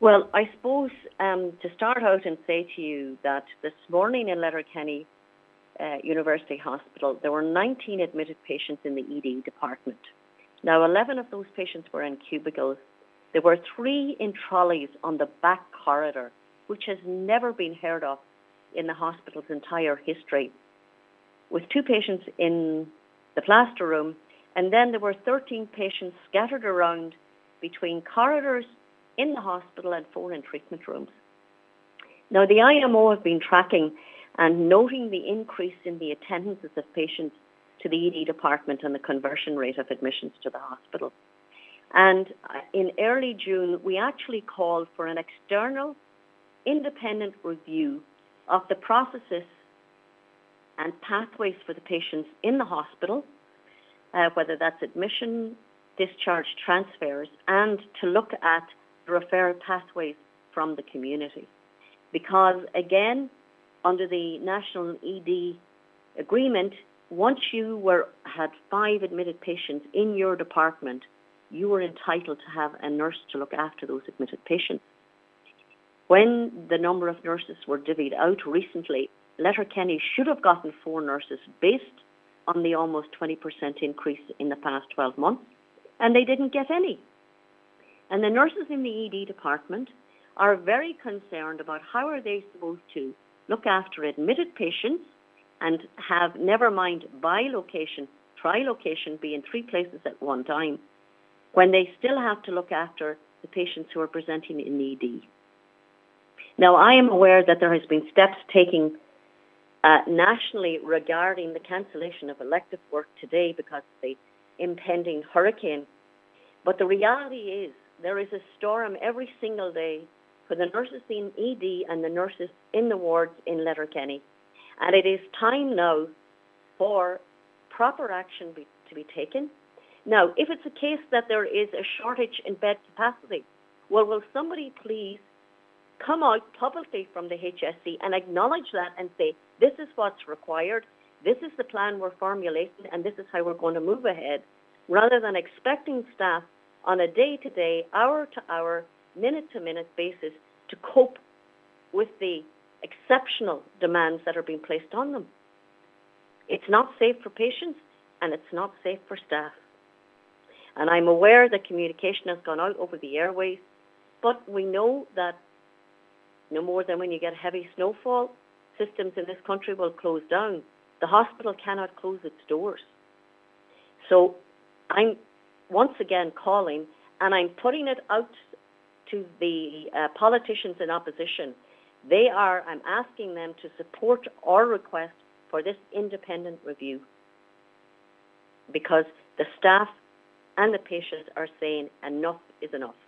Well, I suppose to start out and say to you that this morning in Letterkenny University Hospital, there were 19 admitted patients in the ED department. Now, 11 of those patients were in cubicles. There were 3 in trolleys on the back corridor, which has never been heard of in the hospital's entire history, with 2 patients in the plaster room, and then there were 13 patients scattered around between corridors in the hospital and 4 in treatment rooms. Now, the IMO have been tracking and noting the increase in the attendances of patients to the ED department and the conversion rate of admissions to the hospital. And in early June, we actually called for an external, independent review of the processes and pathways for the patients in the hospital, whether that's admission, discharge, transfers, and to look at the referral pathways from the community. Because, again, under the National ED Agreement, once you had 5 admitted patients in your department, you were entitled to have a nurse to look after those admitted patients. When the number of nurses were divvied out recently, Letterkenny should have gotten 4 nurses based on the almost 20% increase in the past 12 months, and they didn't get any. And the nurses in the ED department are very concerned about how are they supposed to look after admitted patients and have, never mind bi-location, tri-location, be in 3 places at one time, when they still have to look after the patients who are presenting in ED. Now, I am aware that there has been steps taken nationally regarding the cancellation of elective work today because of the impending hurricane. But the reality is there is a storm every single day for the nurses in ED and the nurses in the wards in Letterkenny. And it is time now for proper action to be taken. Now, if it's a case that there is a shortage in bed capacity, well, will somebody please come out publicly from the HSE and acknowledge that and say, this is what's required, this is the plan we're formulating, and this is how we're going to move ahead, rather than expecting staff on a day-to-day, hour-to-hour, minute-to-minute basis to cope with the exceptional demands that are being placed on them. It's not safe for patients, and it's not safe for staff. And I'm aware that communication has gone out over the airways, but we know that no more than when you get heavy snowfall, systems in this country will close down. The hospital cannot close its doors. So I'm once again calling, and I'm putting it out to the politicians in opposition. I'm asking them to support our request for this independent review, because the staff and the patients are saying enough is enough.